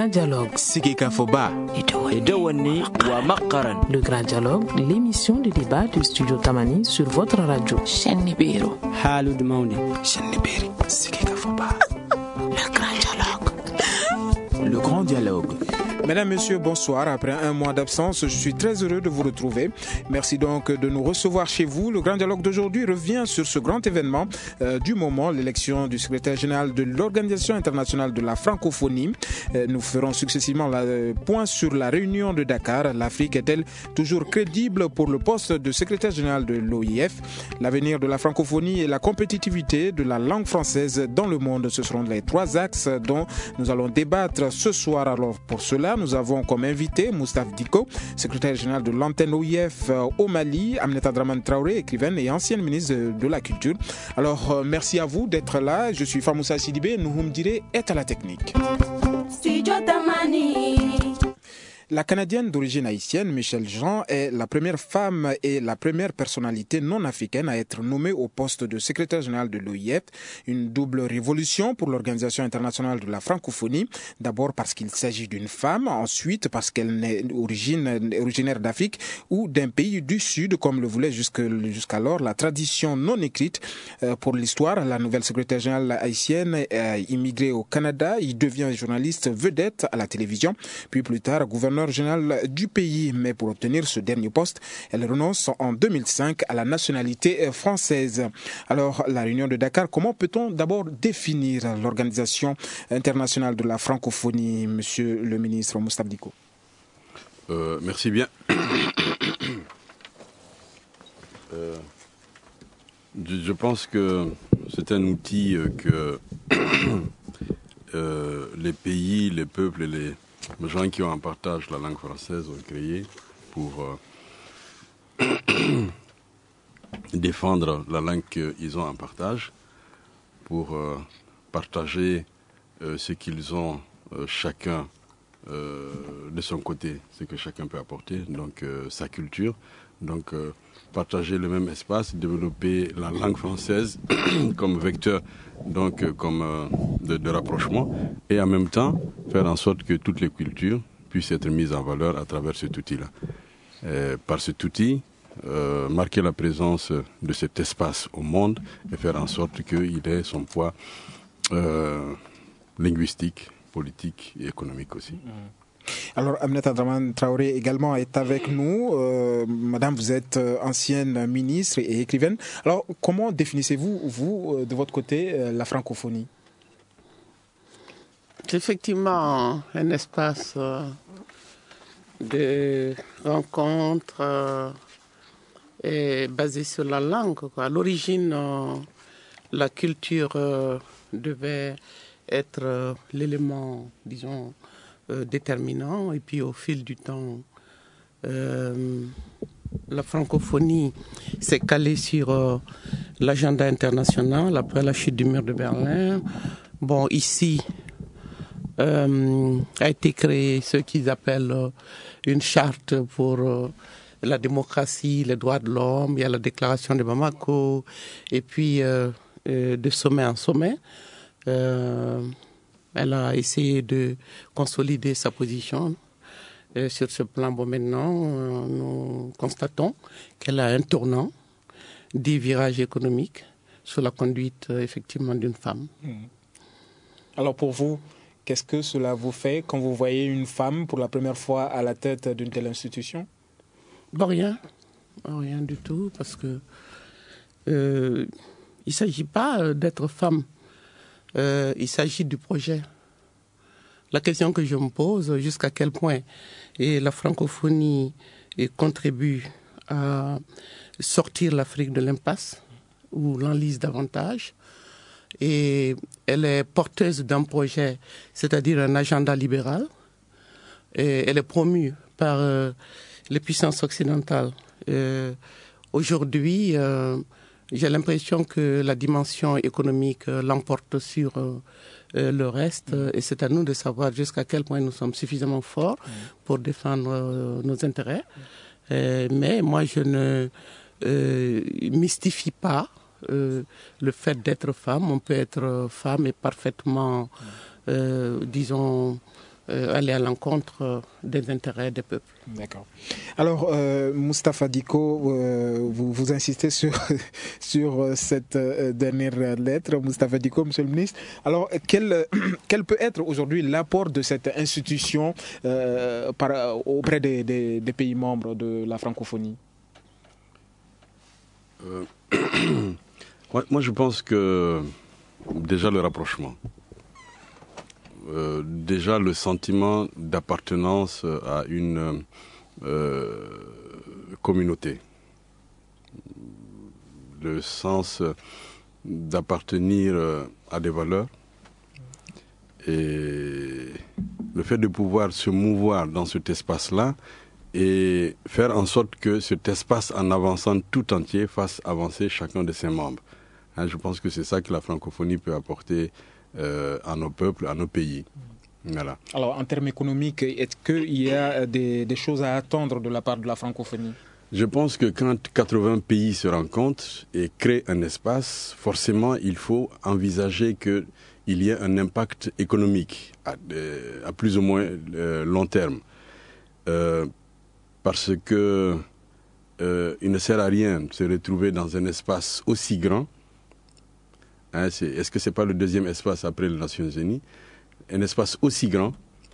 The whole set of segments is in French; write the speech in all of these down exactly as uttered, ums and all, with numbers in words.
Grand Dialogue. Sigika Foba. Edewani wa Makaran. Le Grand Dialogue, l'émission de débat du studio Tamani sur votre radio. Chenibiro. Halud Mauni. Chenibiri. Sigika Foba. Le Grand Dialogue. Le Grand Dialogue. Mesdames, Messieurs, bonsoir. Après un mois d'absence, je suis très heureux de vous retrouver. Merci donc de nous recevoir chez vous. Le Grand Dialogue d'aujourd'hui revient sur ce grand événement euh, du moment, l'élection du secrétaire général de l'Organisation internationale de la francophonie. Euh, nous ferons successivement le point sur la réunion de Dakar. L'Afrique est-elle toujours crédible pour le poste de secrétaire général de l'O I F? L'avenir de la francophonie et la compétitivité de la langue française dans le monde, ce seront les trois axes dont nous allons débattre ce soir. Alors pour cela, nous avons comme invité Moustapha Diko, secrétaire général de l'antenne O I F au Mali, Aminata Dramane Traoré, écrivaine et ancienne ministre de la Culture. Alors, euh, merci à vous d'être là. Je suis Famoussa Sidibé, Nouhoum Diré est à la technique. Studio Tamani. La Canadienne d'origine haïtienne, Michèle Jean, est la première femme et la première personnalité non africaine à être nommée au poste de secrétaire général de l'O I F. Une double révolution pour l'Organisation internationale de la francophonie. D'abord parce qu'il s'agit d'une femme, ensuite parce qu'elle est origine, originaire d'Afrique ou d'un pays du Sud, comme le voulait jusque, jusqu'alors la tradition non écrite. Euh, pour l'histoire, la nouvelle secrétaire générale haïtienne est immigrée au Canada. Il devient journaliste vedette à la télévision, puis plus tard gouverneur général du pays, mais pour obtenir ce dernier poste, elle renonce en deux mille cinq à la nationalité française. Alors, la réunion de Dakar, comment peut-on d'abord définir l'Organisation internationale de la francophonie, monsieur le ministre Moustapha Diko? euh, Merci bien. euh, je, je pense que c'est un outil que euh, les pays, les peuples et les Les gens qui ont en partage la langue française ont créé pour euh, défendre la langue qu'ils ont en partage, pour euh, partager euh, ce qu'ils ont euh, chacun euh, de son côté, ce que chacun peut apporter, donc euh, sa culture, donc euh, partager le même espace, développer la langue française comme vecteur, donc euh, comme euh, de, de rapprochement, et en même temps faire en sorte que toutes les cultures puissent être mises en valeur à travers cet outil-là. Et par cet outil, euh, marquer la présence de cet espace au monde et faire en sorte qu'il ait son poids euh, linguistique, politique et économique aussi. Mmh. Alors, Aminata Dramane Traoré également est avec nous. Euh, Madame, vous êtes ancienne ministre et écrivaine. Alors, comment définissez-vous, vous, de votre côté, la francophonie? C'est effectivement un espace de rencontre euh, basé sur la langue, quoi. À l'origine, euh, la culture euh, devait être euh, l'élément, disons, Euh, déterminant, et puis au fil du temps euh, la francophonie s'est calée sur euh, l'agenda international après la chute du mur de Berlin. Bon, ici euh, a été créé ce qu'ils appellent euh, une charte pour euh, la démocratie, les droits de l'homme. Il y a la déclaration de Bamako, et puis euh, euh, de sommet en sommet euh, elle a essayé de consolider sa position. Et sur ce plan, bon, maintenant, euh, nous constatons qu'elle a un tournant, des virages économiques sous la conduite, euh, effectivement, d'une femme. Mmh. Alors pour vous, qu'est-ce que cela vous fait quand vous voyez une femme pour la première fois à la tête d'une telle institution? Bon, rien. Rien du tout, parce que euh, il ne s'agit pas d'être femme. Euh, il s'agit du projet. La question que je me pose, jusqu'à quel point et la francophonie et contribue à sortir l'Afrique de l'impasse, ou l'enlise davantage. Et elle est porteuse d'un projet, c'est-à-dire un agenda libéral. Et elle est promue par euh, les puissances occidentales. Euh, aujourd'hui, euh, j'ai l'impression que la dimension économique euh, l'emporte sur euh, euh, le reste, euh, et c'est à nous de savoir jusqu'à quel point nous sommes suffisamment forts pour défendre euh, nos intérêts. Euh, mais moi, je ne euh, mystifie pas euh, le fait d'être femme. On peut être femme et parfaitement, euh, disons, euh, aller à l'encontre euh, des intérêts des peuples. D'accord. Alors, euh, Moustapha Diko, euh, vous, vous insistez sur, sur cette euh, dernière lettre, Moustapha Diko, Monsieur le ministre. Alors, quel, quel peut être aujourd'hui l'apport de cette institution euh, par, auprès des, des, des pays membres de la francophonie? euh, moi, moi, je pense que déjà le rapprochement. Euh, déjà le sentiment d'appartenance à une euh, communauté, le sens d'appartenir à des valeurs et le fait de pouvoir se mouvoir dans cet espace-là et faire en sorte que cet espace, en avançant tout entier, fasse avancer chacun de ses membres. Hein, je pense que c'est ça que la francophonie peut apporter Euh, à nos peuples, à nos pays. Voilà. Alors, en termes économiques, est-ce qu'il y a des, des choses à attendre de la part de la francophonie? Je pense que quand quatre-vingts pays se rencontrent et créent un espace, forcément, il faut envisager qu'il y ait un impact économique à, à plus ou moins euh, long terme. Euh, parce que euh, il ne sert à rien de se retrouver dans un espace aussi grand. Hein, c'est, est-ce que ce n'est pas le deuxième espace après les Nations Unies? Un espace aussi grand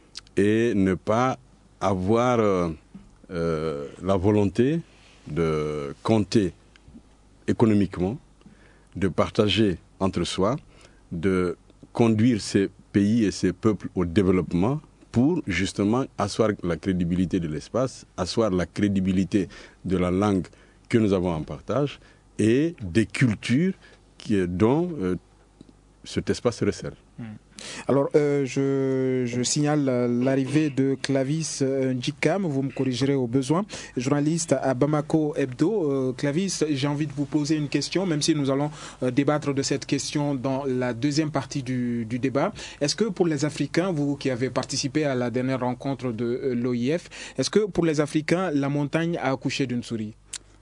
et ne pas avoir euh, euh, la volonté de compter économiquement, de partager entre soi, de conduire ces pays et ces peuples au développement pour justement asseoir la crédibilité de l'espace, asseoir la crédibilité de la langue que nous avons en partage et des cultures qui, dont euh, cet espace se resserre. Alors, euh, je, je signale l'arrivée de Clavis Ndjikam, vous me corrigerez au besoin, journaliste à Bamako Hebdo. Euh, Clavis, j'ai envie de vous poser une question, même si nous allons euh, débattre de cette question dans la deuxième partie du, du débat. Est-ce que pour les Africains, vous qui avez participé à la dernière rencontre de euh, l'O I F, est-ce que pour les Africains, la montagne a accouché d'une souris?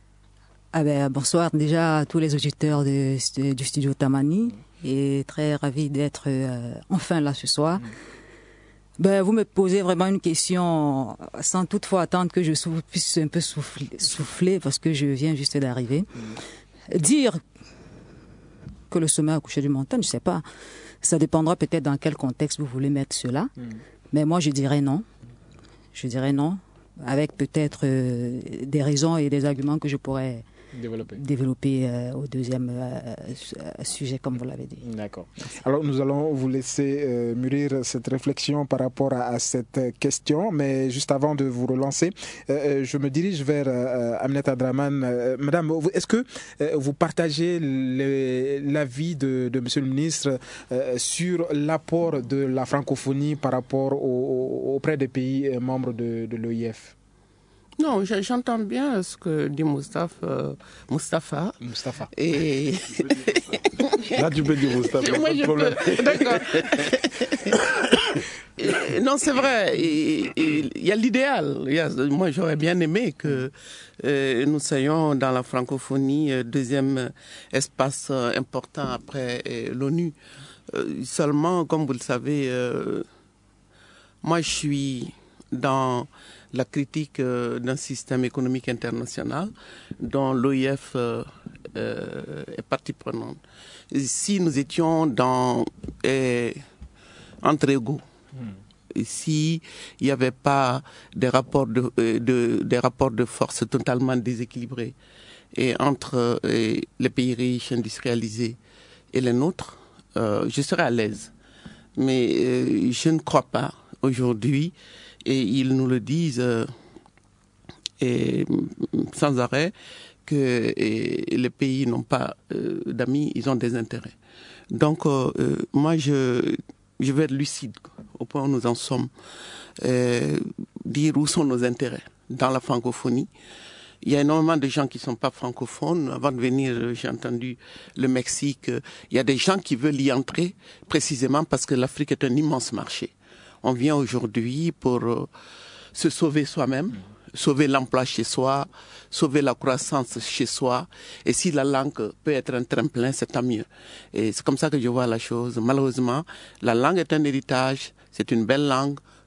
Ah ben, bonsoir déjà à tous les auditeurs de, de, du studio Tamani et très ravi d'être euh, enfin là ce soir. Mmh. Ben, vous me posez vraiment une question sans toutefois attendre que je souffle, puisse un peu souffler, souffler parce que je viens juste d'arriver. Mmh. Dire que le sommet a accouché d'une montagne, je ne sais pas. Ça dépendra peut-être dans quel contexte vous voulez mettre cela. Mmh. Mais moi je dirais non. Je dirais non, avec peut-être euh, des raisons et des arguments que je pourrais développer, développer euh, au deuxième euh, sujet, comme vous l'avez dit. D'accord. Alors, nous allons vous laisser euh, mûrir cette réflexion par rapport à, à cette question, mais juste avant de vous relancer, euh, je me dirige vers euh, Aminata Draman. Euh, Madame, est-ce que euh, vous partagez l'avis de, de Monsieur le ministre euh, sur l'apport de la francophonie par rapport au, auprès des pays membres de, de l'O I F? Non, j'entends bien ce que dit Moustapha. Euh, Moustapha. Moustapha. Et... Là, tu peux dire Moustapha. Moi, je peux. D'accord. Et, non, c'est vrai. Il y a l'idéal. Moi, j'aurais bien aimé que euh, nous soyons dans la francophonie, euh, deuxième espace euh, important après euh, l'ONU. Euh, seulement, comme vous le savez, euh, moi, je suis dans la critique euh, d'un système économique international dont l'O I F euh, euh, est partie prenante. Et si nous étions dans, euh, entre égaux, mm. si il n'y avait pas des rapports de, de, des rapports de force totalement déséquilibrés et entre euh, les pays riches, industrialisés et les nôtres, euh, je serais à l'aise. Mais euh, je ne crois pas aujourd'hui. Et ils nous le disent euh, et, sans arrêt que et, les pays n'ont pas euh, d'amis, ils ont des intérêts. Donc, euh, euh, moi, je, je vais être lucide au point où nous en sommes. Euh, dire où sont nos intérêts dans la francophonie. Il y a énormément de gens qui ne sont pas francophones. Avant de venir, j'ai entendu le Mexique. Il y a des gens qui veulent y entrer précisément parce que l'Afrique est un immense marché. On vient aujourd'hui pour euh, se sauver soi-même, mmh. sauver l'emploi chez soi, sauver la croissance chez soi. Et si la langue peut être un tremplin, c'est tant mieux. Et c'est comme ça que je vois la chose. Malheureusement, la langue est un héritage, c'est une belle langue.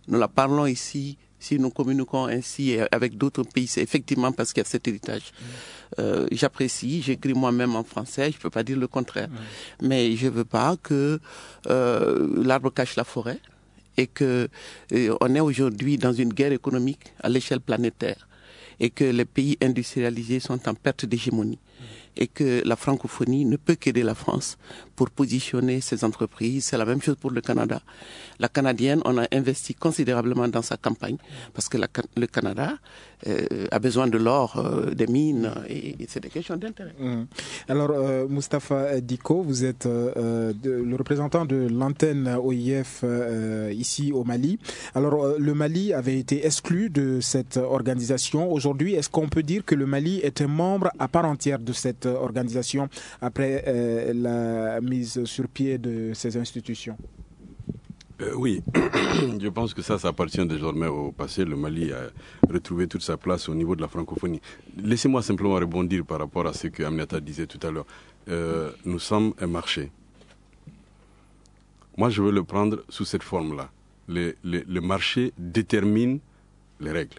nous la parlons ici, si nous communiquons ainsi avec d'autres pays, c'est effectivement parce qu'il y a cet héritage. Euh, j'apprécie, j'écris moi-même en français, je ne peux pas dire le contraire. Mmh. Mais je ne veux pas que euh, l'arbre cache la forêt et que euh, on est aujourd'hui dans une guerre économique à l'échelle planétaire et que les pays industrialisés sont en perte d'hégémonie. Et que la francophonie ne peut qu'aider la France pour positionner ses entreprises. C'est la même chose pour le Canada. La Canadienne, on a investi considérablement dans sa campagne parce que la, le Canada euh, a besoin de l'or, euh, des mines, et, et c'est des questions d'intérêt. Mmh. Alors, euh, Moustapha Diko, vous êtes euh, de, le représentant de l'antenne O I F euh, ici au Mali. Alors, euh, le Mali avait été exclu de cette organisation. Aujourd'hui, est-ce qu'on peut dire que le Mali est un membre à part entière de cette organisation après euh, la mise sur pied de ces institutions? euh, Oui, je pense que ça, ça appartient désormais au passé. Le Mali a retrouvé toute sa place au niveau de la francophonie. Laissez-moi simplement rebondir par rapport à ce que Aminata disait tout à l'heure. Euh, nous sommes un marché. Moi, je veux le prendre sous cette forme-là. Le, le, le marché détermine les règles.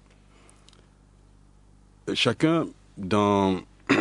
Chacun dans...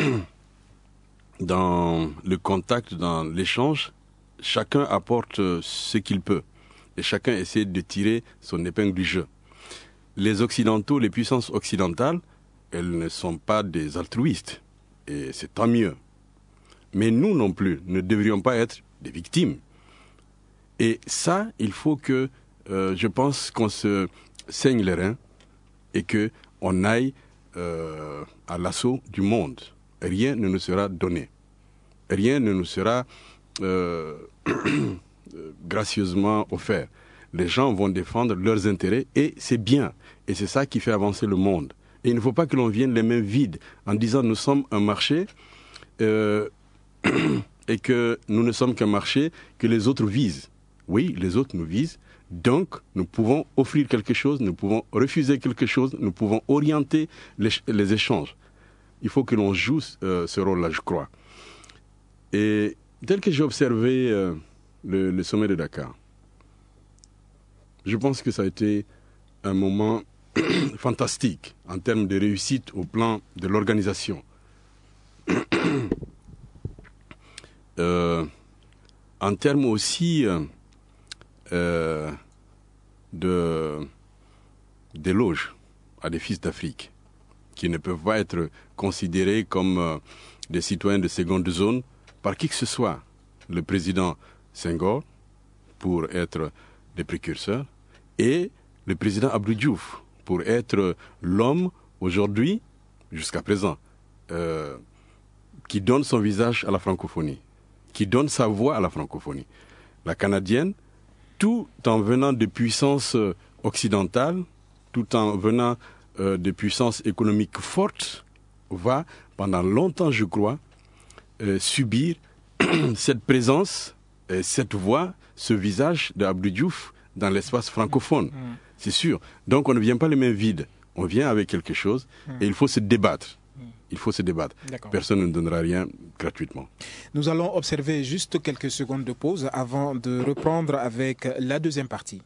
dans le contact, dans l'échange, chacun apporte ce qu'il peut. Et chacun essaie de tirer son épingle du jeu. Les Occidentaux, les puissances occidentales, elles ne sont pas des altruistes. Et c'est tant mieux. Mais nous non plus, ne devrions pas être des victimes. Et ça, il faut que, euh, je pense qu'on se saigne les reins et qu'on aille euh, à l'assaut du monde. Rien ne nous sera donné. Rien ne nous sera euh, gracieusement offert. Les gens vont défendre leurs intérêts et c'est bien. Et c'est ça qui fait avancer le monde. Et il ne faut pas que l'on vienne les mains vides en disant nous sommes un marché euh, et que nous ne sommes qu'un marché que les autres visent. Oui, les autres nous visent. Donc, nous pouvons offrir quelque chose, nous pouvons refuser quelque chose, nous pouvons orienter les, les échanges. Il faut que l'on joue euh, ce rôle-là, je crois. Et tel que j'ai observé euh, le, le sommet de Dakar, je pense que ça a été un moment fantastique en termes de réussite au plan de l'organisation. euh, en termes aussi euh, euh, de d'éloges à des fils d'Afrique qui ne peuvent pas être considérés comme euh, des citoyens de seconde zone par qui que ce soit. Le président Senghor, pour être des précurseurs, et le président Abdou Diouf, pour être l'homme, aujourd'hui, jusqu'à présent, euh, qui donne son visage à la francophonie, qui donne sa voix à la francophonie. La canadienne, tout en venant de puissances occidentales, tout en venant Euh, de puissance économique forte, va, pendant longtemps, je crois, euh, subir cette présence, euh, cette voix, ce visage d'Abdou Diouf dans l'espace francophone. Mmh. C'est sûr. Donc, on ne vient pas les mains vides. On vient avec quelque chose mmh. et il faut se débattre. Mmh. Il faut se débattre. D'accord. Personne ne donnera rien gratuitement. Nous allons observer juste quelques secondes de pause avant de reprendre avec la deuxième partie.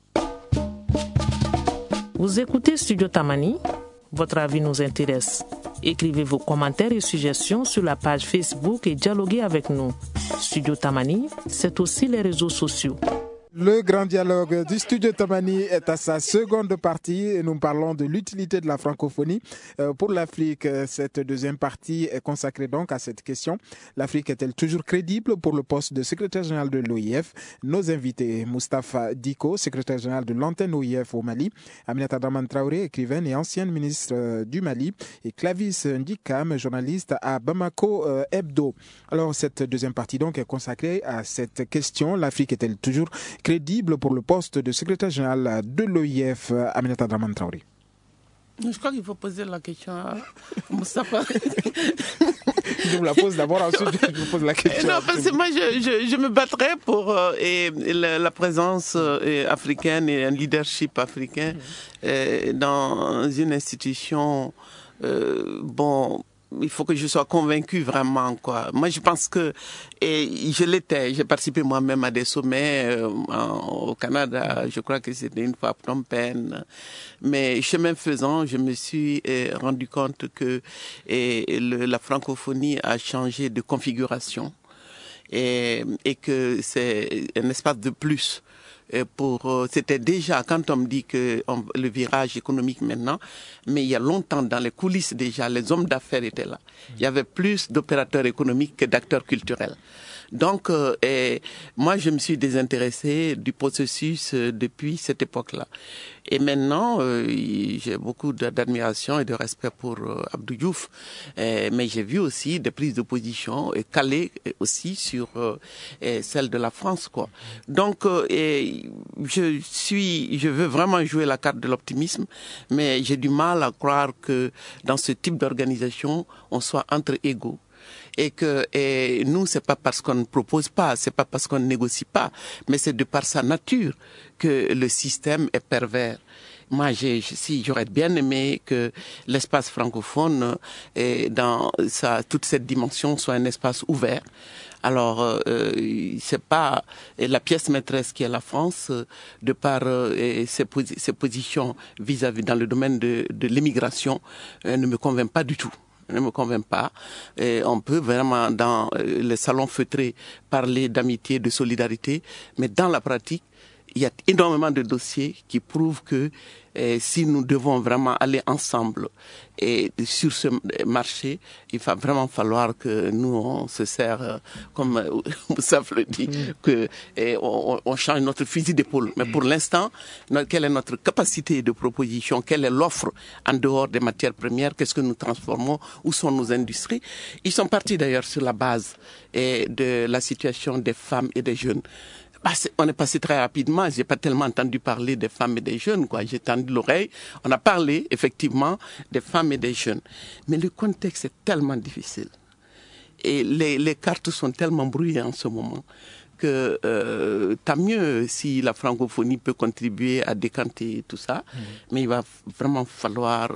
Vous écoutez Studio Tamani, votre avis nous intéresse. Écrivez vos commentaires et suggestions sur la page Facebook et dialoguez avec nous. Studio Tamani, c'est aussi les réseaux sociaux. Le grand dialogue du Studio Tamani est à sa seconde partie et nous parlons de l'utilité de la francophonie euh, pour l'Afrique. Cette deuxième partie est consacrée donc à cette question. L'Afrique est-elle toujours crédible pour le poste de secrétaire général de l'O I F? Nos invités, Moustapha Diko, secrétaire général de l'antenne O I F au Mali, Aminata Dramane Traoré, écrivaine et ancienne ministre euh, du Mali, et Clavis Ndikam, journaliste à Bamako euh, Hebdo. Alors cette deuxième partie donc est consacrée à cette question. L'Afrique est-elle toujours crédible pour le poste de secrétaire général de l'O I F, Aminata Dramane Traoré? Je crois qu'il faut poser la question à Moustapha. Je vous la pose d'abord, ensuite je vous pose la question. Non, parce que moi, je, je, je me battrais pour euh, et, la, la présence euh, africaine et un leadership africain euh, dans une institution, euh, bon, il faut que je sois convaincu vraiment, quoi. Moi, je pense que, et je l'étais, j'ai participé moi-même à des sommets euh, en, au Canada, je crois que c'était une fois à Phnom Penh. Mais chemin faisant, je me suis eh, rendu compte que eh, le, la francophonie a changé de configuration et, et que c'est un espace de plus. Pour, c'était déjà, quand on me dit que on, le virage économique maintenant, mais il y a longtemps, dans les coulisses déjà, les hommes d'affaires étaient là. Il y avait plus d'opérateurs économiques que d'acteurs culturels. Donc, euh, et moi, je me suis désintéressé du processus euh, depuis cette époque-là. Et maintenant, euh, j'ai beaucoup d'admiration et de respect pour euh, Abdou Diouf, euh, mais j'ai vu aussi des prises de position et calées aussi sur euh, et celle de la France, quoi. Donc, euh, et je suis, je veux vraiment jouer la carte de l'optimisme, mais j'ai du mal à croire que dans ce type d'organisation, on soit entre égaux. Et que et nous, c'est pas parce qu'on ne propose pas, c'est pas parce qu'on ne négocie pas, mais c'est de par sa nature que le système est pervers. Moi, j'ai, si j'aurais bien aimé que l'espace francophone, et dans sa toute cette dimension, soit un espace ouvert. Alors, euh, c'est pas la pièce maîtresse qui est la France, de par euh, ses, posi- ses positions vis-à-vis dans le domaine de, de l'immigration, euh, ne me convainc pas du tout. Ne me convainc pas. Et on peut vraiment, dans les salons feutrés, parler d'amitié, de solidarité, mais dans la pratique, il y a énormément de dossiers qui prouvent que eh, si nous devons vraiment aller ensemble et sur ce marché, il va vraiment falloir que nous on se serre, comme Moussa le dit, mmh. que eh, on, on change notre fusil d'épaule. Mais pour l'instant, notre, quelle est notre capacité de proposition? Quelle est l'offre en dehors des matières premières? Qu'est-ce que nous transformons? Où sont nos industries? Ils sont partis d'ailleurs sur la base eh, de la situation des femmes et des jeunes. Bah, on est passé très rapidement. J'ai pas tellement entendu parler des femmes et des jeunes, quoi. J'ai tendu l'oreille. On a parlé, effectivement, des femmes et des jeunes. Mais le contexte est tellement difficile. Et les, les cartes sont tellement brouillées en ce moment que euh, tant mieux si la francophonie peut contribuer à décanter tout ça. Mmh. Mais il va vraiment falloir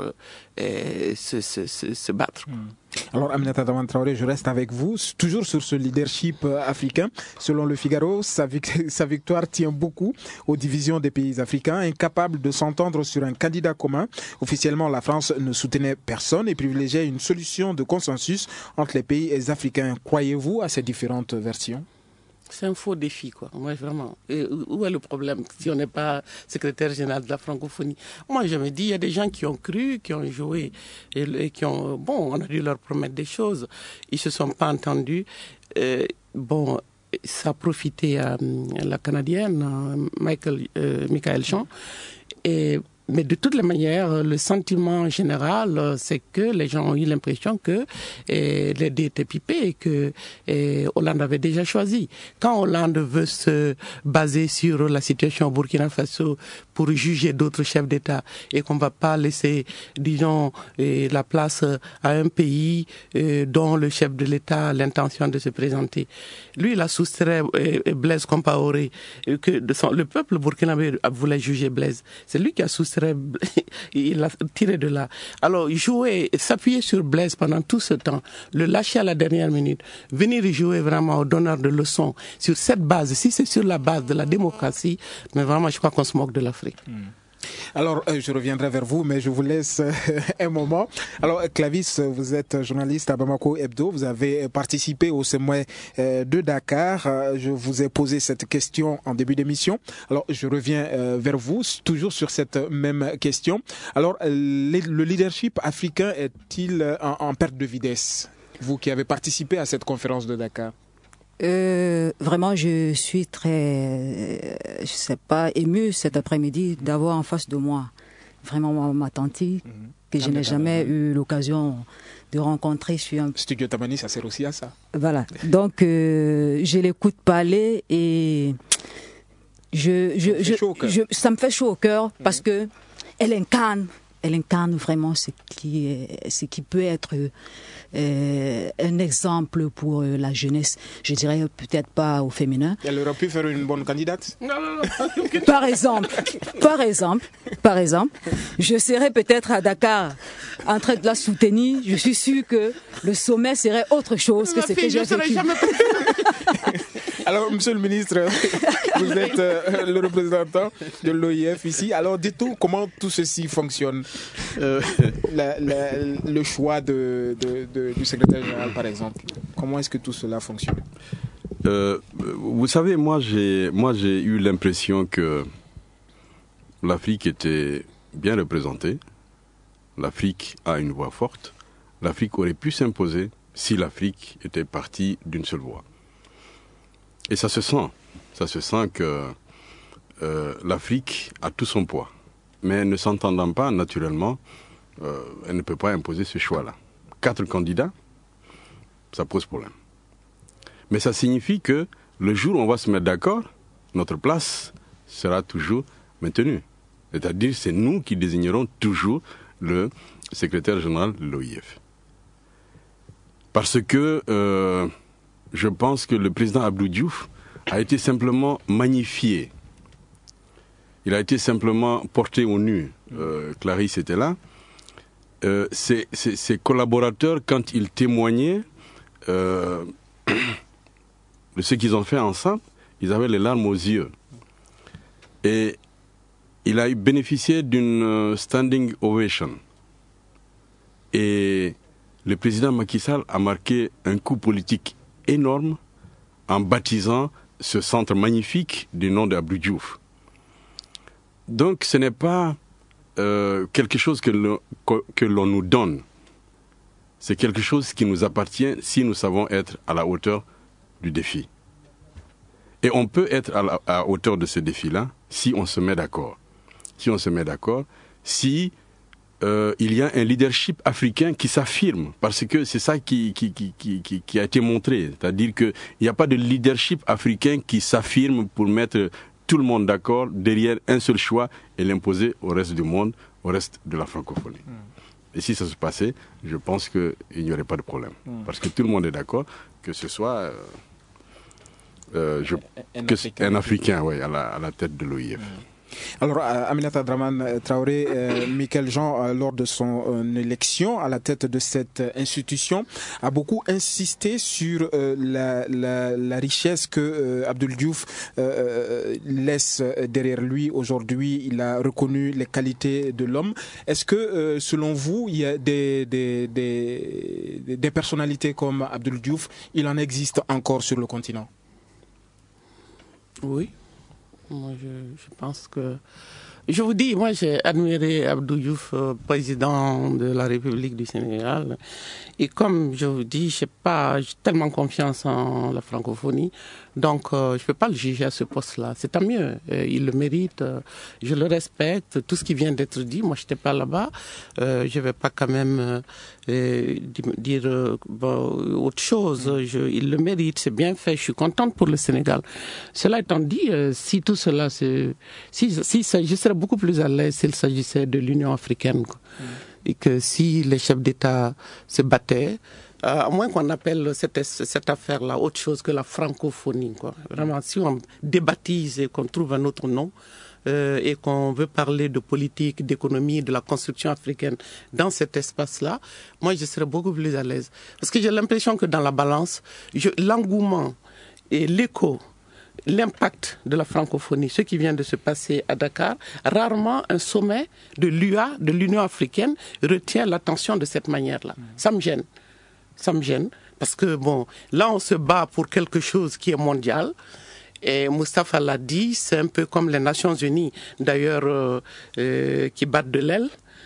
euh, se, se, se, se battre. Mmh. Alors, Aminata Dawan Traoré, je reste avec vous, toujours sur ce leadership africain. Selon le Figaro, sa, vic- sa victoire tient beaucoup aux divisions des pays africains, incapables de s'entendre sur un candidat commun. Officiellement, la France ne soutenait personne et privilégiait une solution de consensus entre les pays africains. Croyez-vous à ces différentes versions ? C'est un faux défi, quoi. Moi, vraiment. Et où est le problème si on n'est pas secrétaire général de la francophonie? Moi, je me dis, il y a des gens qui ont cru, qui ont joué, et, et qui ont... Bon, on a dû leur promettre des choses. Ils se sont pas entendus. Euh, bon, ça a profité à, à la Canadienne, à Michael, euh, Michael Jean. Et... Mais de toutes les manières, le sentiment général, c'est que les gens ont eu l'impression que eh, les dés étaient pipés et que eh, Hollande avait déjà choisi. Quand Hollande veut se baser sur la situation au Burkina Faso pour juger d'autres chefs d'État et qu'on ne va pas laisser, disons, eh, la place à un pays eh, dont le chef de l'État a l'intention de se présenter. Lui, il a soustrait eh, Blaise Compaoré, eh, que de son, le peuple burkinabé voulait juger Blaise. C'est lui qui a soustrait, il a tiré de là. Alors, jouer, s'appuyer sur Blaise pendant tout ce temps, le lâcher à la dernière minute, venir jouer vraiment au donneur de leçons sur cette base, si c'est sur la base de la démocratie, mais vraiment, je crois qu'on se moque de l'Afrique. Mmh. Alors, euh, je reviendrai vers vous, mais je vous laisse euh, un moment. Alors, Clavis, vous êtes journaliste à Bamako Hebdo. Vous avez participé au sommet euh, de Dakar. Euh, je vous ai posé cette question en début d'émission. Alors, je reviens euh, vers vous, toujours sur cette même question. Alors, euh, le leadership africain est-il en, en perte de vitesse? Vous qui avez participé à cette conférence de Dakar. Euh, vraiment, je suis très, euh, je sais pas, émue cet après-midi d'avoir en face de moi vraiment ma, ma tante mm-hmm. que je ah, n'ai jamais euh, eu l'occasion de rencontrer sur un... Studio Tamani, ça sert aussi à ça. Voilà. Donc, euh, je l'écoute parler et je, je, je, je, ça me fait chaud au cœur mm-hmm. parce que elle incarne elle incarne vraiment ce qui, est, ce qui peut être euh, un exemple pour euh, la jeunesse. Je dirais peut-être pas au féminin. Elle aurait pu faire une bonne candidate. Non, non, non. Par exemple, par exemple, par exemple, je serais peut-être à Dakar en train de la soutenir. Je suis sûr que le sommet serait autre chose que Ma ce fille, que j'ai je serai vécu. jamais... Alors, monsieur le ministre, vous êtes euh, le représentant de l'O I F ici. Alors, dites-nous comment tout ceci fonctionne. Euh, la, la, le choix de, de, de, du secrétaire général, par exemple. Comment est-ce que tout cela fonctionne? euh, Vous savez, moi j'ai, moi, j'ai eu l'impression que l'Afrique était bien représentée. L'Afrique a une voix forte. L'Afrique aurait pu s'imposer si l'Afrique était partie d'une seule voix. Et ça se sent. Ça se sent que euh, l'Afrique a tout son poids. Mais ne s'entendant pas, naturellement, euh, elle ne peut pas imposer ce choix-là. Quatre candidats, ça pose problème. Mais ça signifie que le jour où on va se mettre d'accord, notre place sera toujours maintenue. C'est-à-dire, c'est nous qui désignerons toujours le secrétaire général de l'O I F. Parce que euh, je pense que le président Abdou Diouf a été simplement magnifié. Il a été simplement porté au nu. Euh, Clarisse était là. Euh, ses, ses, ses collaborateurs, quand ils témoignaient euh, de ce qu'ils ont fait ensemble, ils avaient les larmes aux yeux. Et il a bénéficié d'une standing ovation. Et le président Macky Sall a marqué un coup politique énorme en baptisant ce centre magnifique du nom d'Abdou Diouf. Donc ce n'est pas euh, quelque chose que, le, que, que l'on nous donne. C'est quelque chose qui nous appartient si nous savons être à la hauteur du défi. Et on peut être à la à hauteur de ce défi-là si on se met d'accord. Si on se met d'accord, si euh, il y a un leadership africain qui s'affirme, parce que c'est ça qui, qui, qui, qui, qui a été montré. C'est-à-dire qu'il n'y a pas de leadership africain qui s'affirme pour mettre tout le monde d'accord derrière un seul choix et l'imposer au reste du monde, au reste de la francophonie. Mm. Et si ça se passait, je pense qu'il n'y aurait pas de problème. Mm. Parce que tout le monde est d'accord que ce soit euh, euh, je, un, que Africain, un Africain ouais, à, la, à la tête de l'O I F. Mm. Alors, Aminata Draman Traoré, euh, Michael Jean, euh, lors de son euh, élection à la tête de cette euh, institution, a beaucoup insisté sur euh, la, la, la richesse que euh, Abdoul Diouf euh, laisse derrière lui. Aujourd'hui, il a reconnu les qualités de l'homme. Est-ce que, euh, selon vous, il y a des, des, des, des personnalités comme Abdoul Diouf, il en existe encore sur le continent? Oui. Moi, je, je pense que... Je vous dis, moi, j'ai admiré Abdou Diouf, euh, président de la République du Sénégal. Et comme je vous dis, j'ai pas j'ai tellement confiance en la francophonie. Donc, euh, je ne peux pas le juger à ce poste-là. C'est tant mieux. Euh, il le mérite. Euh, je le respecte. Tout ce qui vient d'être dit, moi, je n'étais pas là-bas. Euh, je ne vais pas quand même euh, dire euh, bon, autre chose. Je, il le mérite. C'est bien fait. Je suis contente pour le Sénégal. Cela étant dit, euh, si tout cela, c'est, si, si ça, je serais beaucoup plus à l'aise s'il s'agissait de l'Union africaine. Quoi. Mm. Et que si les chefs d'État se battaient, Euh, à moins qu'on appelle cette, cette affaire-là autre chose que la francophonie, quoi. Vraiment, si on débaptise et qu'on trouve un autre nom euh, et qu'on veut parler de politique, d'économie, de la construction africaine dans cet espace-là, moi, je serais beaucoup plus à l'aise. Parce que j'ai l'impression que dans la balance, je, l'engouement et l'écho, l'impact de la francophonie, ce qui vient de se passer à Dakar, rarement un sommet de l'U A, de l'Union africaine, retient l'attention de cette manière-là. Ça me gêne. Ça me gêne, parce que, bon, là, on se bat pour quelque chose qui est mondial. Et Moustapha l'a dit, c'est un peu comme les Nations Unies, d'ailleurs, euh, euh, qui battent de l'aile.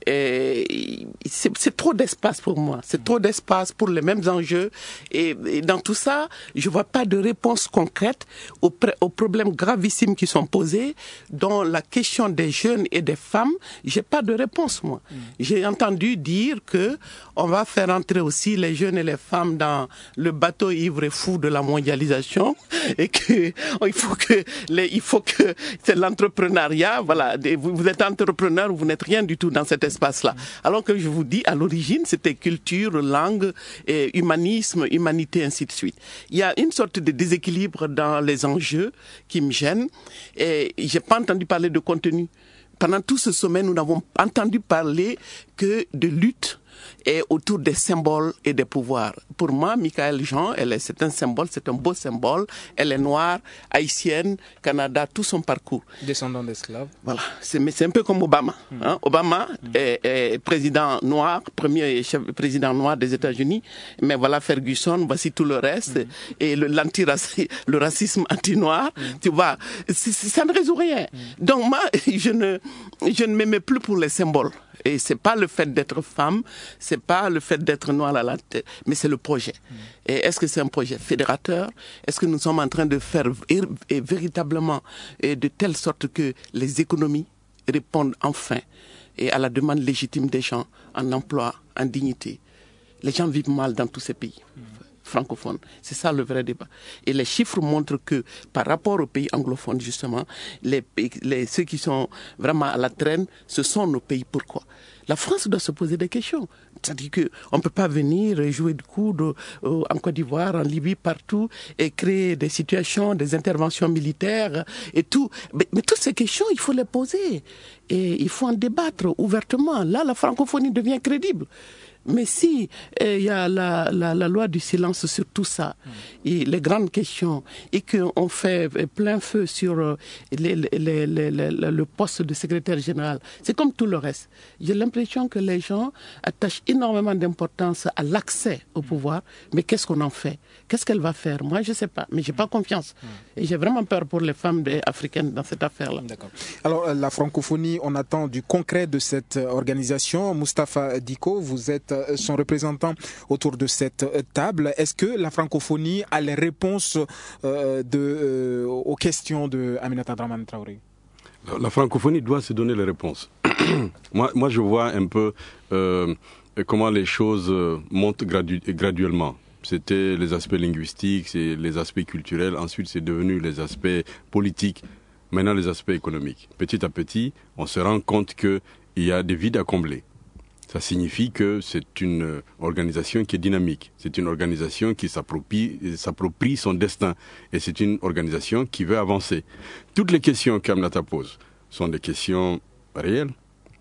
Et c'est, c'est trop d'espace pour moi. C'est trop d'espace pour les mêmes enjeux. Et, et dans tout ça, je vois pas de réponse concrète aux, aux problèmes gravissimes qui sont posés. Dans la question des jeunes et des femmes, j'ai pas de réponse, moi. Mmh. J'ai entendu dire que on va faire entrer aussi les jeunes et les femmes dans le bateau ivre et fou de la mondialisation et que il faut que les, il faut que c'est l'entrepreneuriat. Voilà, vous, vous êtes entrepreneur, vous n'êtes rien du tout dans cet espace-là. Alors que je vous dis, à l'origine, c'était culture, langue, et humanisme, humanité, ainsi de suite. Il y a une sorte de déséquilibre dans les enjeux qui me gênent et j'ai pas entendu parler de contenu. Pendant tout ce sommet, nous n'avons entendu parler que de lutte et autour des symboles et des pouvoirs. Pour moi, Michaëlle Jean, elle est, c'est un symbole, c'est un beau symbole. Elle est noire, haïtienne, Canada, tout son parcours. Descendant d'esclaves. Voilà, c'est, mais c'est un peu comme Obama. Mmh. Hein? Obama mmh. est, est président noir, premier chef, président noir des États-Unis. Mais voilà Ferguson, voici tout le reste. Mmh. Et le, l'anti-racisme, le racisme anti-noir, mmh. tu vois, c'est, c'est, ça ne résout rien. Mmh. Donc moi, je ne, je ne m'aimais plus pour les symboles. Et c'est pas le fait d'être femme, c'est pas le fait d'être noir à la tête, mais c'est le projet. Mmh. Et est-ce que c'est un projet fédérateur? Est-ce que nous sommes en train de faire et, et véritablement et de telle sorte que les économies répondent enfin et à la demande légitime des gens en emploi, en dignité? Les gens vivent mal dans tous ces pays. Mmh. francophones. C'est ça le vrai débat. Et les chiffres montrent que par rapport aux pays anglophones, justement, les, les, ceux qui sont vraiment à la traîne, ce sont nos pays. Pourquoi? La France doit se poser des questions. C'est-à-dire qu'on ne peut pas venir et jouer de coude euh, en Côte d'Ivoire, en Libye, partout, et créer des situations, des interventions militaires et tout. Mais, mais toutes ces questions, il faut les poser. Et il faut en débattre ouvertement. Là, la francophonie devient crédible. Mais si il eh, y a la, la, la loi du silence sur tout ça, mmh. et les grandes questions, et qu'on fait plein feu sur euh, les, les, les, les, les, le poste de secrétaire général, c'est comme tout le reste. J'ai l'impression que les gens attachent énormément d'importance à l'accès au pouvoir, mais qu'est-ce qu'on en fait? Qu'est-ce qu'elle va faire? Moi, je ne sais pas, mais je n'ai pas confiance. Mmh. Et j'ai vraiment peur pour les femmes de, africaines dans cette affaire-là. D'accord. Alors, la francophonie, on attend du concret de cette organisation. Moustapha Diko, vous êtes son représentant autour de cette table. Est-ce que la francophonie a les réponses euh, de, euh, aux questions de Aminata Dramane Traoré? La francophonie doit se donner les réponses. moi, moi, je vois un peu euh, comment les choses montent gradu- graduellement. C'était les aspects linguistiques, c'est les aspects culturels. Ensuite, c'est devenu les aspects politiques. Maintenant, les aspects économiques. Petit à petit, on se rend compte qu'il y a des vides à combler. Ça signifie que c'est une organisation qui est dynamique. C'est une organisation qui s'approprie, s'approprie son destin. Et c'est une organisation qui veut avancer. Toutes les questions qu'Aminata pose sont des questions réelles.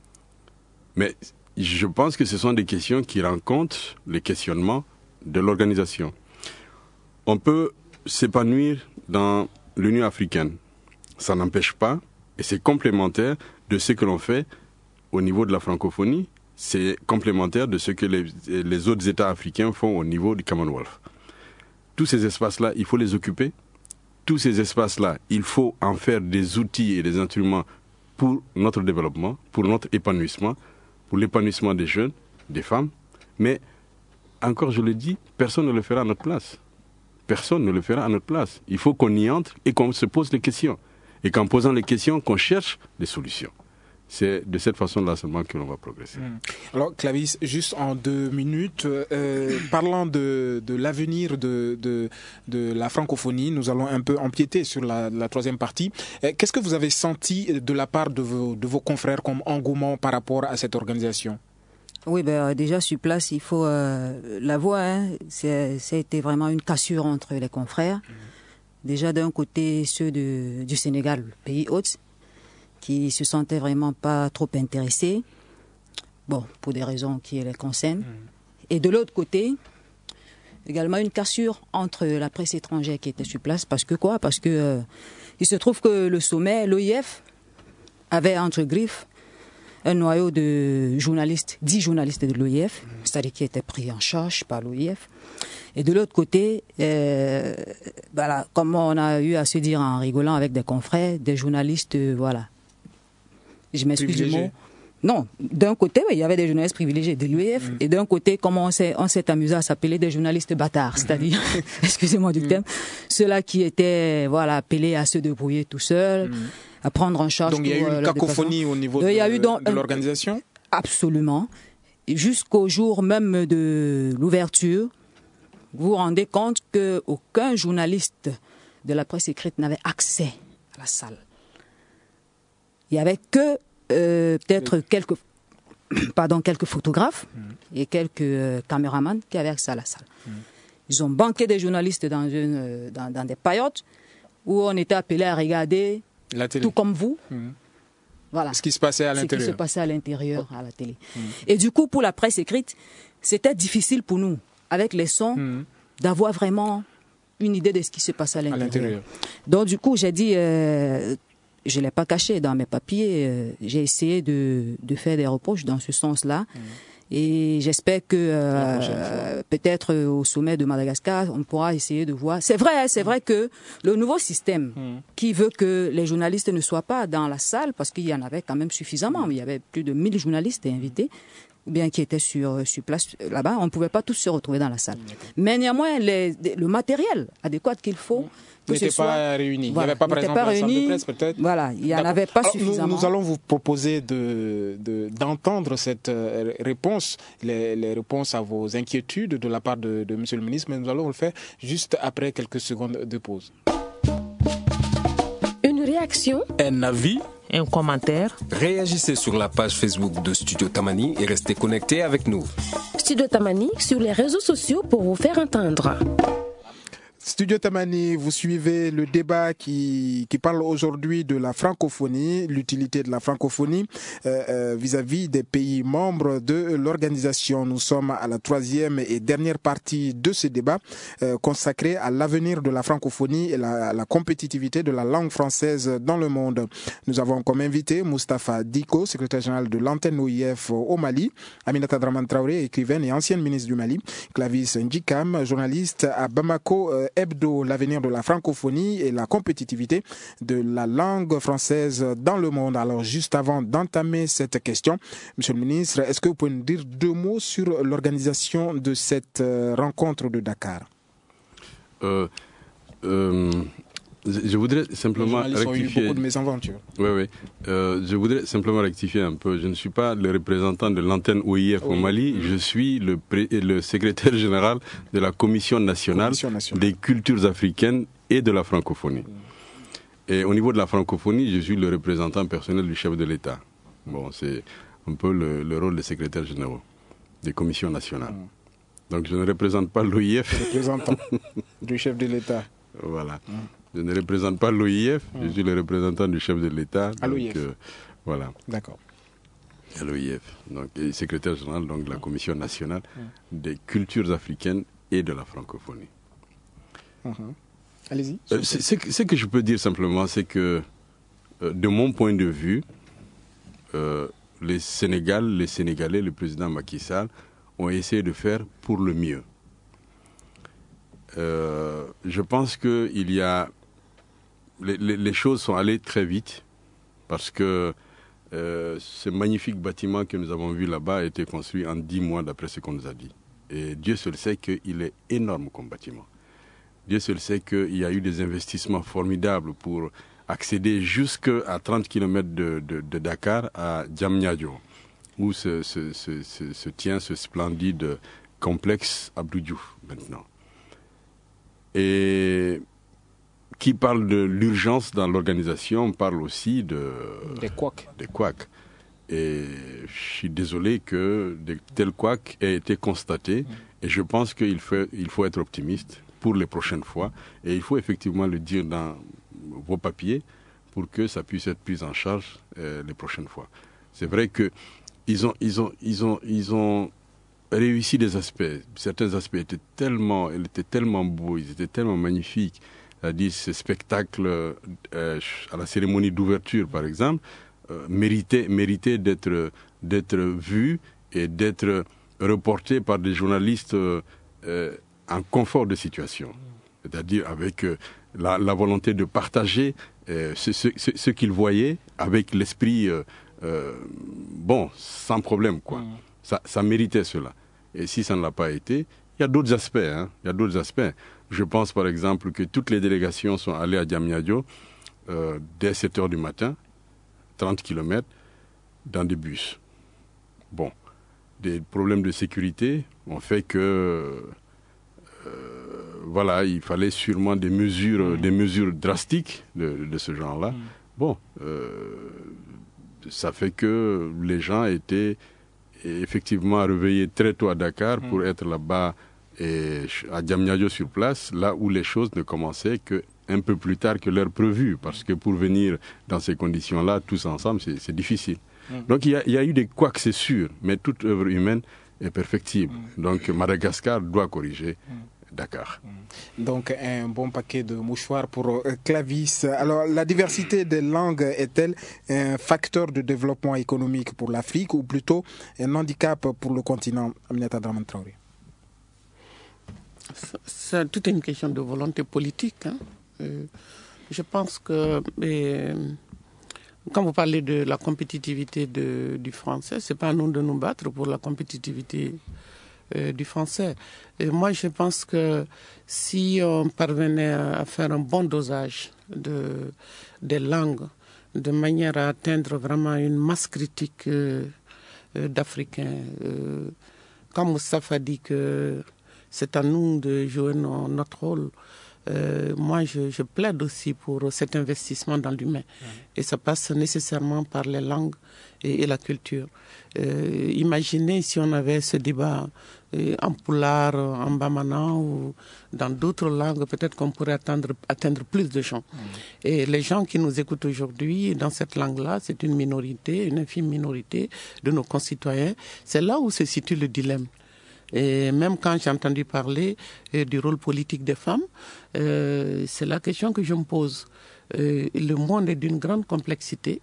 Mais je pense que ce sont des questions qui rencontrent les questionnements de l'organisation. On peut s'épanouir dans l'Union africaine. Ça n'empêche pas, et c'est complémentaire de ce que l'on fait au niveau de la francophonie. C'est complémentaire de ce que les, les autres États africains font au niveau du Commonwealth. Tous ces espaces-là, il faut les occuper. Tous ces espaces-là, il faut en faire des outils et des instruments pour notre développement, pour notre épanouissement, pour l'épanouissement des jeunes, des femmes. Mais, encore je le dis, personne ne le fera à notre place. Personne ne le fera à notre place. Il faut qu'on y entre et qu'on se pose les questions. Et qu'en posant les questions, qu'on cherche des solutions. C'est de cette façon-là seulement que l'on va progresser. Alors, Clarisse, juste en deux minutes, euh, parlant de, de l'avenir de, de, de la francophonie, nous allons un peu empiéter sur la, la troisième partie. Qu'est-ce que vous avez senti de la part de vos, de vos confrères comme engouement par rapport à cette organisation? Oui, ben, déjà sur place, il faut euh, la voix. Hein, c'est, ça a été vraiment une cassure entre les confrères. Mmh. Déjà d'un côté, ceux de, du Sénégal, le pays hôte, qui se sentaient vraiment pas trop intéressés, bon, pour des raisons qui les concernent. Mmh. Et de l'autre côté, également une cassure entre la presse étrangère qui était sur place, parce que quoi? Parce que euh, il se trouve que le sommet, l'O I F, avait entre griffes un noyau de journalistes, dix journalistes de l'O I F, mmh. c'est-à-dire qui étaient pris en charge par l'O I F. Et de l'autre côté, euh, voilà, comme on a eu à se dire en rigolant avec des confrères, des journalistes, euh, voilà, je m'excuse du mot. non, d'un côté, oui, il y avait des journalistes privilégiés de l'U E F, mmh. et d'un côté, comme on s'est, on s'est amusé à s'appeler des journalistes bâtards, c'est-à-dire, mmh. excusez-moi du mmh. terme, ceux-là qui étaient, voilà, appelés à se débrouiller tout seuls, mmh. à prendre en charge. Donc il y a eu une cacophonie au niveau de, eu donc, de l'organisation. Absolument. Jusqu'au jour même de l'ouverture, vous vous rendez compte qu'aucun journaliste de la presse écrite n'avait accès à la salle. Il n'y avait que euh, peut-être quelques, pardon, quelques photographes mmh. et quelques euh, caméramans qui avaient accès à la salle. Mmh. Ils ont banqué des journalistes dans, une, dans, dans des paillotes où on était appelé à regarder, la télé. Tout comme vous, mmh. voilà, ce qui se passait à l'intérieur. Ce qui se passait à l'intérieur, à la télé. Mmh. Et du coup, pour la presse écrite, c'était difficile pour nous, avec les sons, mmh. d'avoir vraiment une idée de ce qui se passait à l'intérieur. À l'intérieur. Donc du coup, j'ai dit, euh, je ne l'ai pas caché dans mes papiers, euh, j'ai essayé de, de faire des reproches dans ce sens-là. Mmh. Et j'espère que euh, peut-être au sommet de Madagascar, on pourra essayer de voir. C'est vrai, c'est mmh. vrai que le nouveau système mmh. qui veut que les journalistes ne soient pas dans la salle, parce qu'il y en avait quand même suffisamment, mmh. il y avait plus de mille journalistes invités, ou bien qui étaient sur, sur place là-bas, on ne pouvait pas tous se retrouver dans la salle. Mmh. Mais néanmoins, les, le matériel adéquat qu'il faut... Mmh. n'était pas réuni. Voilà, il n'y avait pas, par exemple, pas réuni, la salle de presse, peut-être. Voilà, il n'y en avait pas Alors, suffisamment. Nous, nous allons vous proposer de, de, d'entendre cette euh, réponse, les, les réponses à vos inquiétudes de la part de, de Monsieur le ministre, mais nous allons le faire juste après quelques secondes de pause. Une réaction, un avis, un commentaire. Réagissez sur la page Facebook de Studio Tamani et restez connectés avec nous. Studio Tamani sur les réseaux sociaux pour vous faire entendre. Studio Tamani, vous suivez le débat qui, qui parle aujourd'hui de la francophonie, l'utilité de la francophonie euh, euh, vis-à-vis des pays membres de l'organisation. Nous sommes à la troisième et dernière partie de ce débat euh, consacré à l'avenir de la francophonie et la, la compétitivité de la langue française dans le monde. Nous avons comme invité Moustapha Diko, secrétaire général de l'antenne O I F au Mali, Aminata Dramane Traoré, écrivaine et ancienne ministre du Mali, Clavis Ndjikam, journaliste à Bamako euh, Hebdo, l'avenir de la francophonie et la compétitivité de la langue française dans le monde. Alors, juste avant d'entamer cette question, Monsieur le ministre, est-ce que vous pouvez nous dire deux mots sur l'organisation de cette rencontre de Dakar? euh, euh, Je voudrais simplement rectifier. ont eu beaucoup de mésaventures. Oui, oui. Euh, je voudrais simplement rectifier un peu. Je ne suis pas le représentant de l'antenne O I F oui. au Mali. Je suis le, pré- le secrétaire général de la Commission nationale, Commission nationale des cultures africaines et de la francophonie. Et au niveau de la francophonie, je suis le représentant personnel du chef de l'État. Bon, c'est un peu le, le rôle des secrétaires généraux des commissions nationales. Donc, je ne représente pas l'O I F. Représentant du chef de l'État. Voilà. Je ne représente pas l'O I F, mmh. je suis le représentant du chef de l'État. À l'O I F. Euh, voilà. D'accord. À l'O I F. Donc, et secrétaire général donc, de la Commission nationale mmh. des cultures africaines et de la francophonie. Mmh. Allez-y. Euh, c'est, c'est, ce que je peux dire simplement, c'est que, euh, de mon point de vue, euh, les Sénégal, les Sénégalais, le président Macky Sall, ont essayé de faire pour le mieux. Euh, je pense qu'il y a... Les, les, les choses sont allées très vite parce que euh, ce magnifique bâtiment que nous avons vu là-bas a été construit en dix mois d'après ce qu'on nous a dit. Et Dieu seul sait qu'il est énorme comme bâtiment. Dieu seul sait qu'il y a eu des investissements formidables pour accéder jusqu'à trente kilomètres de, de, de Dakar à Diamniadio, où se, se, se, se, se tient ce splendide complexe Abdou Diouf maintenant. Et qui parle de l'urgence dans l'organisation parle aussi de, des couacs. Des couacs. Et je suis désolé que de tels couacs aient été constatés. Mmh. Et je pense qu'il faut, il faut être optimiste pour les prochaines fois. Et il faut effectivement le dire dans vos papiers pour que ça puisse être pris en charge euh, les prochaines fois. C'est vrai qu'ils ont, ils ont, ils ont, ils ont réussi des aspects. Certains aspects étaient tellement, ils étaient tellement beaux, ils étaient tellement magnifiques. C'est-à-dire ce spectacle euh, à la cérémonie d'ouverture, par exemple, euh, méritait, méritait d'être, d'être vu et d'être reporté par des journalistes euh, euh, en confort de situation. C'est-à-dire avec euh, la, la volonté de partager euh, ce, ce, ce, ce qu'ils voyaient avec l'esprit euh, euh, bon, sans problème, quoi. Mmh. Ça, ça méritait cela. Et si ça ne l'a pas été, il y a d'autres aspects. Hein. Il y a d'autres aspects. Je pense, par exemple, que toutes les délégations sont allées à Diamniadio euh, dès sept heures du matin, trente kilomètres, dans des bus. Bon, des problèmes de sécurité ont fait que... Euh, voilà, il fallait sûrement des mesures, mmh. des mesures drastiques de, de ce genre-là. Mmh. Bon, euh, ça fait que les gens étaient effectivement réveillés très tôt à Dakar mmh. pour être là-bas et à Diamniadio sur place, là où les choses ne commençaient qu'un peu plus tard que l'heure prévue, parce que pour venir dans ces conditions-là, tous ensemble, c'est, c'est difficile. Mmh. Donc il y, a, il y a eu des couacs, c'est sûr, mais toute œuvre humaine est perfectible. Mmh. Donc Madagascar doit corriger mmh. Dakar. Donc un bon paquet de mouchoirs pour euh, Clavis. Alors la diversité des langues est-elle un facteur de développement économique pour l'Afrique ou plutôt un handicap pour le continent? Aminata Dramane Traoré. C'est toute une question de volonté politique. Hein. Euh, je pense que euh, quand vous parlez de la compétitivité de, du français, c'est pas à nous de nous battre pour la compétitivité Euh, du français. Et moi, je pense que si on parvenait à faire un bon dosage de, des langues, de manière à atteindre vraiment une masse critique euh, euh, d'Africains, euh, quand Moustapha dit que c'est à nous de jouer no, notre rôle, euh, moi, je, je plaide aussi pour cet investissement dans l'humain. Mmh. Et ça passe nécessairement par les langues et, et la culture. Euh, imaginez si on avait ce débat euh, en Pulaar, en Bamana ou dans d'autres langues, peut-être qu'on pourrait atteindre, atteindre plus de gens. Mmh. Et les gens qui nous écoutent aujourd'hui, dans cette langue-là, c'est une minorité, une infime minorité de nos concitoyens. C'est là où se situe le dilemme. Et même quand j'ai entendu parler euh, du rôle politique des femmes, euh, c'est la question que je me pose. Euh, le monde est d'une grande complexité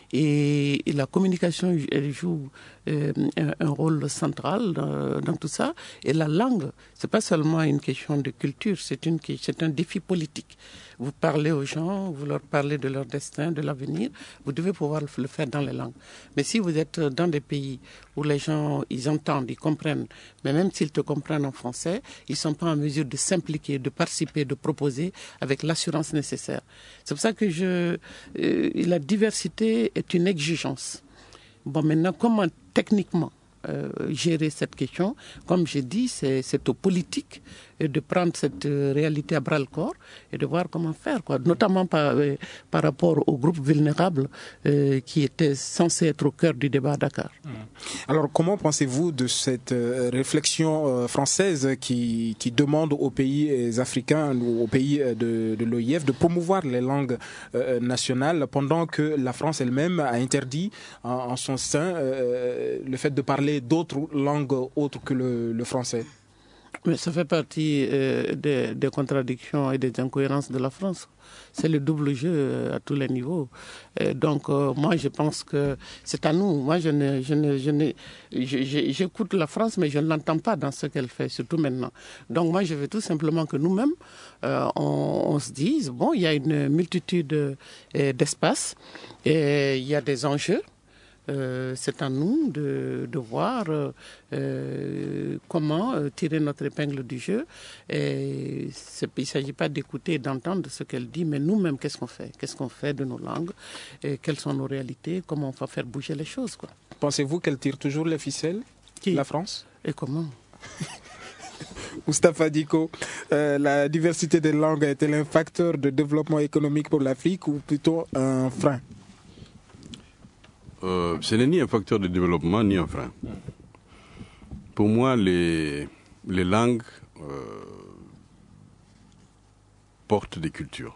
et, et la communication elle joue euh, un, un rôle central dans, dans tout ça. Et la langue, c'est pas seulement une question de culture, c'est, une, c'est un défi politique. Vous parlez aux gens, vous leur parlez de leur destin, de l'avenir, vous devez pouvoir le faire dans les langues. Mais si vous êtes dans des pays où les gens, ils entendent, ils comprennent, mais même s'ils te comprennent en français, ils ne sont pas en mesure de s'impliquer, de participer, de proposer avec l'assurance nécessaire. C'est pour ça que je, euh, la diversité est une exigence. Bon, maintenant, comment techniquement euh, gérer cette question? Comme j'ai dit, c'est, c'est aux politiques de prendre cette réalité à bras-le-corps et de voir comment faire, quoi. Notamment par, euh, par rapport aux groupes vulnérables euh, qui étaient censés être au cœur du débat à Dakar. Alors, comment pensez-vous de cette euh, réflexion euh, française qui, qui demande aux pays africains ou aux pays de, de l'O I F de promouvoir les langues euh, nationales pendant que la France elle-même a interdit en, en son sein euh, le fait de parler d'autres langues autres que le, le français? Mais ça fait partie euh, des, des contradictions et des incohérences de la France. C'est le double jeu euh, à tous les niveaux. Et donc, euh, moi, je pense que c'est à nous. Moi, je ne, je ne, je ne, je, je, j'écoute la France, mais je ne l'entends pas dans ce qu'elle fait, surtout maintenant. Donc, moi, je veux tout simplement que nous-mêmes, euh, on, on se dise, bon, il y a une multitude euh, d'espaces et il y a des enjeux. Euh, c'est à nous de, de voir euh, comment euh, tirer notre épingle du jeu. Et il ne s'agit pas d'écouter et d'entendre ce qu'elle dit, mais nous-mêmes, qu'est-ce qu'on fait? Qu'est-ce qu'on fait de nos langues? Et quelles sont nos réalités? Comment on va faire bouger les choses, quoi. Pensez-vous qu'elle tire toujours les ficelles, Qui? la France? Et comment? Moustapha Diko, euh, la diversité des langues est-elle un facteur de développement économique pour l'Afrique ou plutôt un frein? Euh, ce n'est ni un facteur de développement ni un frein. Pour moi, les, les langues euh, portent des cultures.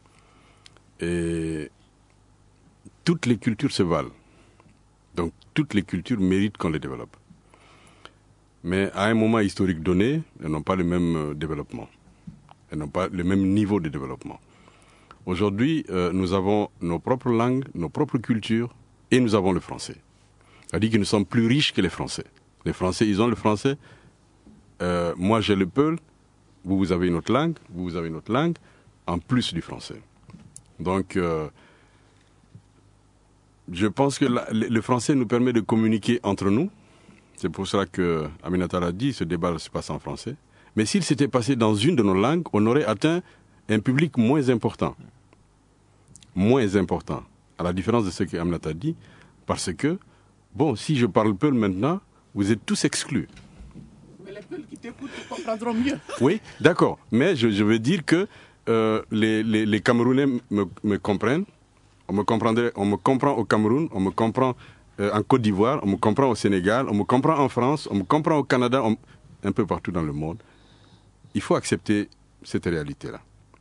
Et toutes les cultures se valent. Donc toutes les cultures méritent qu'on les développe. Mais à un moment historique donné, elles n'ont pas le même développement. Elles n'ont pas le même niveau de développement. Aujourd'hui, euh, nous avons nos propres langues, nos propres cultures, et nous avons le français. C'est-à-dire que nous sommes plus riches que les Français. Les Français, ils ont le français. Euh, moi, j'ai le peul. Vous, vous avez une autre langue. Vous, vous avez une autre langue, en plus du français. Donc, euh, je pense que la, le français nous permet de communiquer entre nous. C'est pour cela que Aminata l'a dit, ce débat se passe en français. Mais s'il s'était passé dans une de nos langues, on aurait atteint un public moins important. Moins important. À la différence de ce que Aminata a dit, parce que, bon, si je parle Peul maintenant, vous êtes tous exclus. Mais les Peuls qui t'écoutent comprendront mieux. Oui, d'accord. Mais je, je veux dire que euh, les, les, les Camerounais me, me comprennent. On me, comprendrait, on me comprend au Cameroun, on me comprend euh, en Côte d'Ivoire, on me comprend au Sénégal, on me comprend en France, on me comprend au Canada, on, un peu partout dans le monde. Il faut accepter cette réalité-là.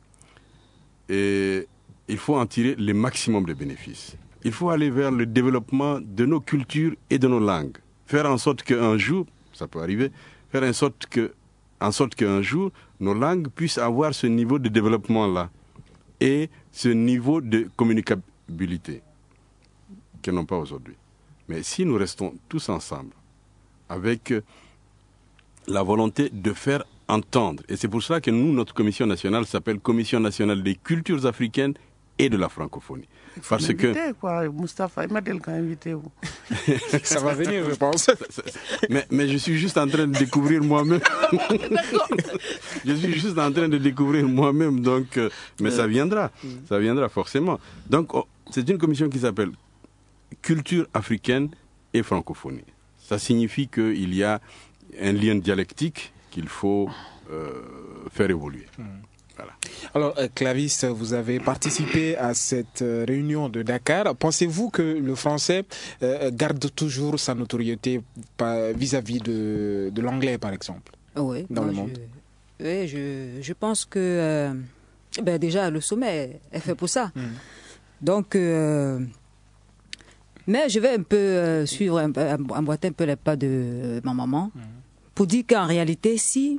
Et il faut en tirer le maximum de bénéfices. Il faut aller vers le développement de nos cultures et de nos langues. Faire en sorte qu'un jour, ça peut arriver, faire en sorte que, en sorte qu'un jour, nos langues puissent avoir ce niveau de développement-là et ce niveau de communicabilité qu'elles n'ont pas aujourd'hui. Mais si nous restons tous ensemble, avec la volonté de faire entendre, et c'est pour cela que nous, notre commission nationale s'appelle Commission nationale des cultures africaines et de la francophonie. Parce que quoi, Moustapha, il m'a dit qu'il invité. Ça va venir, je pense. mais, mais je suis juste en train de découvrir moi-même. Je suis juste en train de découvrir moi-même, donc, euh, mais ça viendra, ça viendra forcément. Donc, oh, c'est une commission qui s'appelle Culture africaine et francophonie. Ça signifie qu'il y a un lien dialectique qu'il faut euh, faire évoluer. Mmh. Voilà. Alors, Clavis, vous avez participé à cette réunion de Dakar. Pensez-vous que le français euh, garde toujours sa notoriété vis-à-vis de, de l'anglais, par exemple, oui, dans moi, le monde? je, Oui, je, je pense que euh, ben déjà, le sommet est fait pour ça. Mmh. Donc, euh, mais je vais un peu euh, suivre, un peu, emboîter un peu les pas de ma maman mmh. pour dire qu'en réalité, si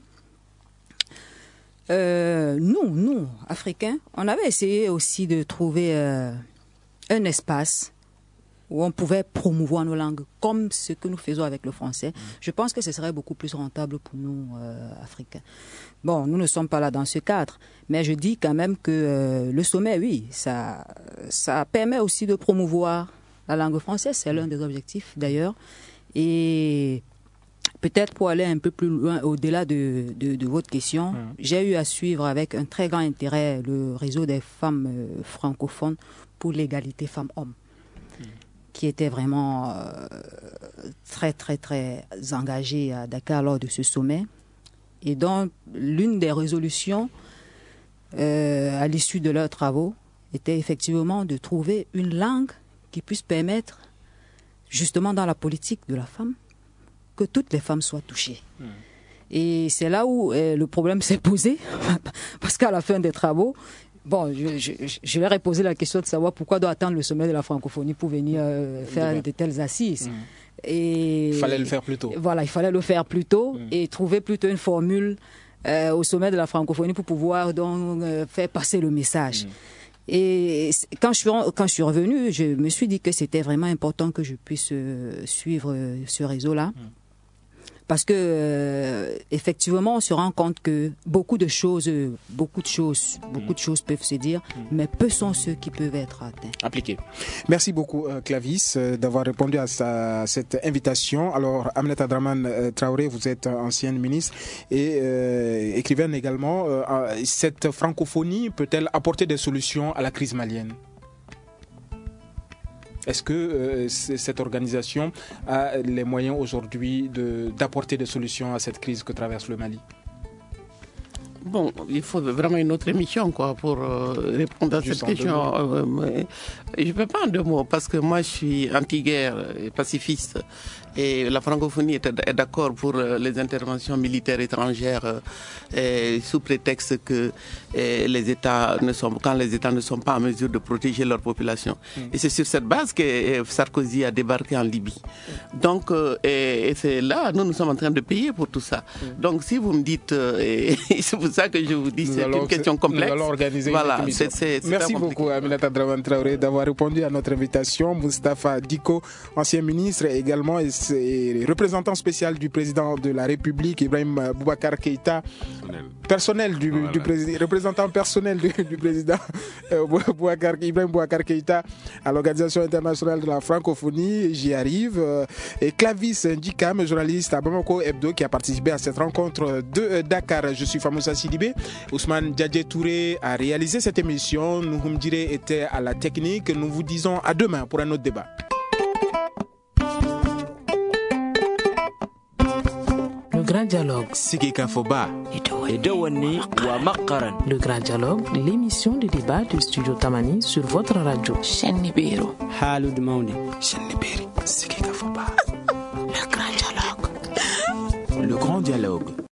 Euh, nous, nous, Africains, on avait essayé aussi de trouver euh, un espace où on pouvait promouvoir nos langues comme ce que nous faisons avec le français. Mmh. Je pense que ce serait beaucoup plus rentable pour nous, euh, Africains. Bon, nous ne sommes pas là dans ce cadre, mais je dis quand même que euh, le sommet, oui, ça, ça permet aussi de promouvoir la langue française. C'est l'un des objectifs, d'ailleurs. Et peut-être pour aller un peu plus loin, au-delà de, de, de votre question, mmh. j'ai eu à suivre avec un très grand intérêt le réseau des femmes euh, francophones pour l'égalité femmes-hommes, mmh. qui était vraiment euh, très, très, très engagé à Dakar lors de ce sommet. Et donc, l'une des résolutions euh, à l'issue de leurs travaux était effectivement de trouver une langue qui puisse permettre, justement dans la politique de la femme, que toutes les femmes soient touchées. Mmh. Et c'est là où euh, le problème s'est posé, parce qu'à la fin des travaux, bon, je, je, je leur ai posé la question de savoir pourquoi doit attendre le sommet de la francophonie pour venir euh, faire de telles assises. Mmh. Et il fallait le faire plus tôt. Voilà, il fallait le faire plus tôt mmh. et trouver plutôt une formule euh, au sommet de la francophonie pour pouvoir donc euh, faire passer le message. Mmh. Et quand je suis quand je suis revenue, je me suis dit que c'était vraiment important que je puisse euh, suivre euh, ce réseau-là. Mmh. Parce que euh, effectivement, on se rend compte que beaucoup de choses, beaucoup de choses, beaucoup de choses peuvent se dire, mais peu sont ceux qui peuvent être atteints. Appliqués. Merci beaucoup, euh, Clavis, euh, d'avoir répondu à, sa, à cette invitation. Alors, Aminata Draman euh, Traoré, vous êtes ancienne ministre et euh, écrivaine également. Euh, cette francophonie peut-elle apporter des solutions à la crise malienne ? Est-ce que euh, cette organisation a les moyens aujourd'hui de, d'apporter des solutions à cette crise que traverse le Mali ? Bon, il faut vraiment une autre émission quoi, pour euh, répondre à Juste cette question. Euh, mais je ne peux pas en deux mots, parce que moi je suis anti-guerre et pacifiste. Et la francophonie est d'accord pour les interventions militaires étrangères et sous prétexte que les États ne sont, quand les États ne sont pas en mesure de protéger leur population. Mmh. Et c'est sur cette base que Sarkozy a débarqué en Libye. Donc, et, et c'est là, nous, nous sommes en train de payer pour tout ça. Mmh. Donc, si vous me dites, et vous ça que je vous dis, Nous c'est allons- une question complexe. Nous allons organiser Voilà, une émission. c'est- c'est- c'est Merci pas compliqué. beaucoup Aminata Draman Traoré d'avoir répondu à notre invitation. Moustapha Diko, ancien ministre et également et c'est représentant spécial du président de la République, Ibrahim Boubacar Keïta, Personnel. personnel du, Voilà. du président, représentant personnel du, du président euh, Boubacar, Ibrahim Boubacar Keïta à l'Organisation internationale de la francophonie. J'y arrive. Euh, Et Clavis Ndikam, journaliste à Bamako Hebdo, qui a participé à cette rencontre de euh, Dakar. Je suis Famoussa Sidibé. Ousmane Djadje Touré a réalisé cette émission. Nouhoum Dire était à la technique. Nous vous disons à demain pour un autre débat. Le Grand Dialogue. Sigika Foba. Edewani wa Makaran. Le Grand Dialogue, l'émission de débat du studio Tamani sur votre radio. Shenni Biro. Halud Mauni. Le grand dialogue. Le grand dialogue.